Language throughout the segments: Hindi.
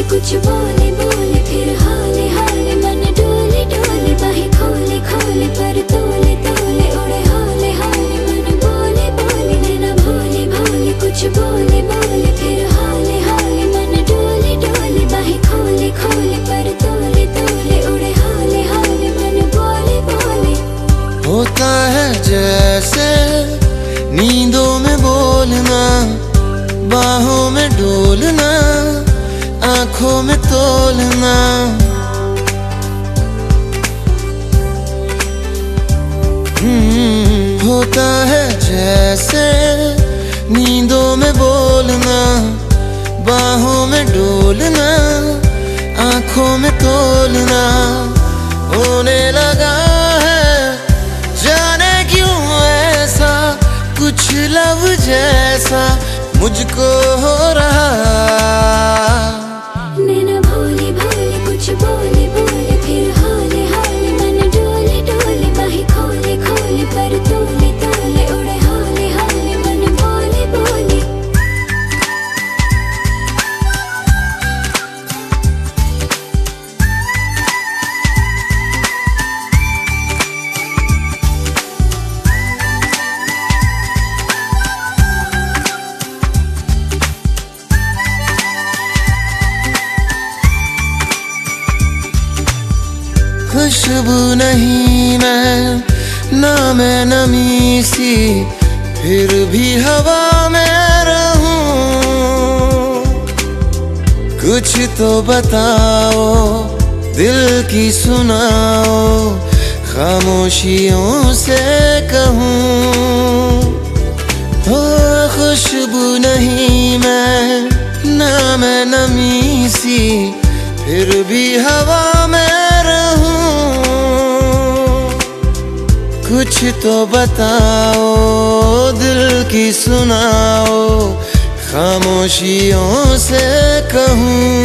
कुछ बोले बोले फिर हाले हाले मन डोले डोले बाहें खोले खोले पर तोले तोले उड़े हाले हाले मन बोले बोले नैना भोले भोले कुछ बोले बोले फिर हाले हाले मन डोले डोले बाहें खोले खोले पर तोले तोले उड़े हाले हाले मन बोले बोले। होता है जैसे नींदों में बोलना, बाहों में डोलना, आँखों में तोलना। होता है जैसे नींदों में बोलना, बाहों में डोलना, आँखों में तोलना। होने लगा है जाने क्यों ऐसा कुछ लब जैसा मुझको हो रहा। नैना भोले भोले कुछ बोले बोले फिर हाले हाले मन डोले डोले बाहें खोले खोले पर तोले तोले उड़े हाले हाले मन बोले बोले। खुशबू नहीं मैं ना मैं नमी सी, फिर भी हवा में रहूं। कुछ तो बताओ दिल की सुनाओ, खामोशियों से कहूं। हो खुशबू नहीं मैं ना मैं नमी सी, फिर भी हवा में कुछ तो बताओ दिल की सुनाओ, खामोशियों से कहूं।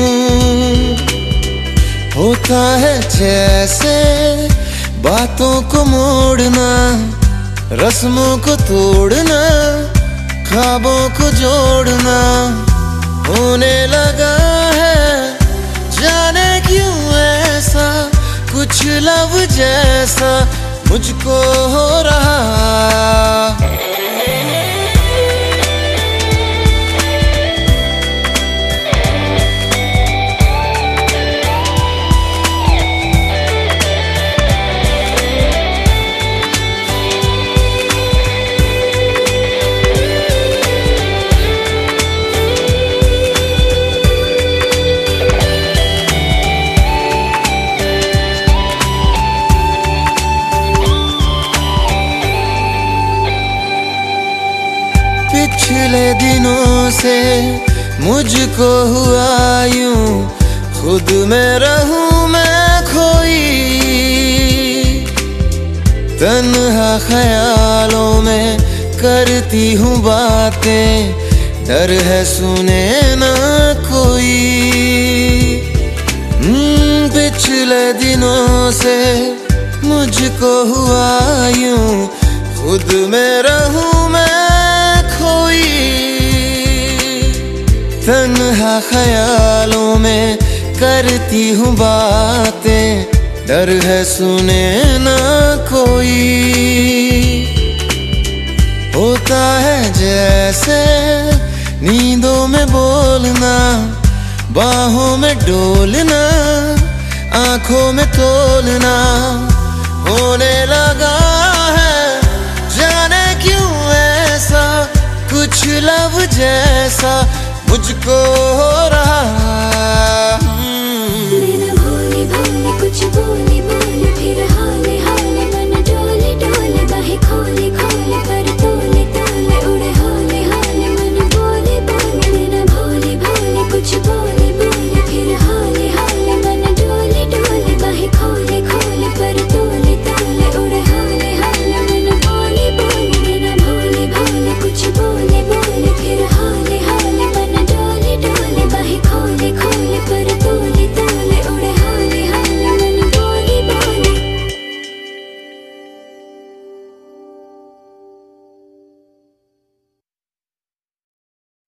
होता है जैसे बातों को मोड़ना, रस्मों को तोड़ना, ख्वाबों को जोड़ना। होने लगा है जाने क्यों ऐसा कुछ लब जैसा मुझको हो रहा। पिछले दिनों से मुझको हुआ यूं, खुद में रहूं मैं खोई। तन्हा ख्यालों में करती हूँ बातें, डर है सुने ना कोई। पिछले दिनों से मुझको हुआ यूं, खुद में रहूं मैं तन्हा ख्यालों में करती हूँ बातें, डर है सुने ना कोई। होता है जैसे नींदों में बोलना, बाहों में डोलना, आँखों में तोलना। होने लगा है जाने क्यों ऐसा कुछ लब जैसा मुझको हो रहा। नैना भोले भोले कुछ बोले बोले फिर हाले